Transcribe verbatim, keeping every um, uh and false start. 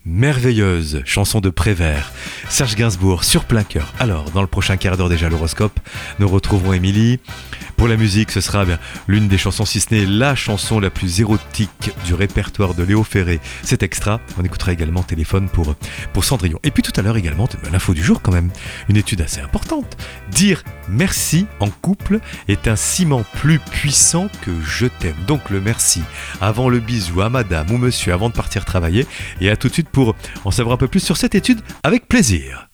Merveilleuse, chanson de Prévert, Serge Gainsbourg sur plein cœur. Alors, dans le prochain quart d'heure déjà l'horoscope, nous retrouverons Émilie. Pour la musique, ce sera bien l'une des chansons, si ce n'est la chanson la plus érotique du répertoire de Léo Ferré. C'est Extra. On écoutera également Téléphone pour, pour Cendrillon. Et puis tout à l'heure également, l'info du jour quand même, une étude assez importante. Dire merci en couple est un ciment plus puissant que je t'aime. Donc le merci avant le bisou à madame ou monsieur avant de partir travailler. Et à tout de suite pour en savoir un peu plus sur cette étude avec plaisir.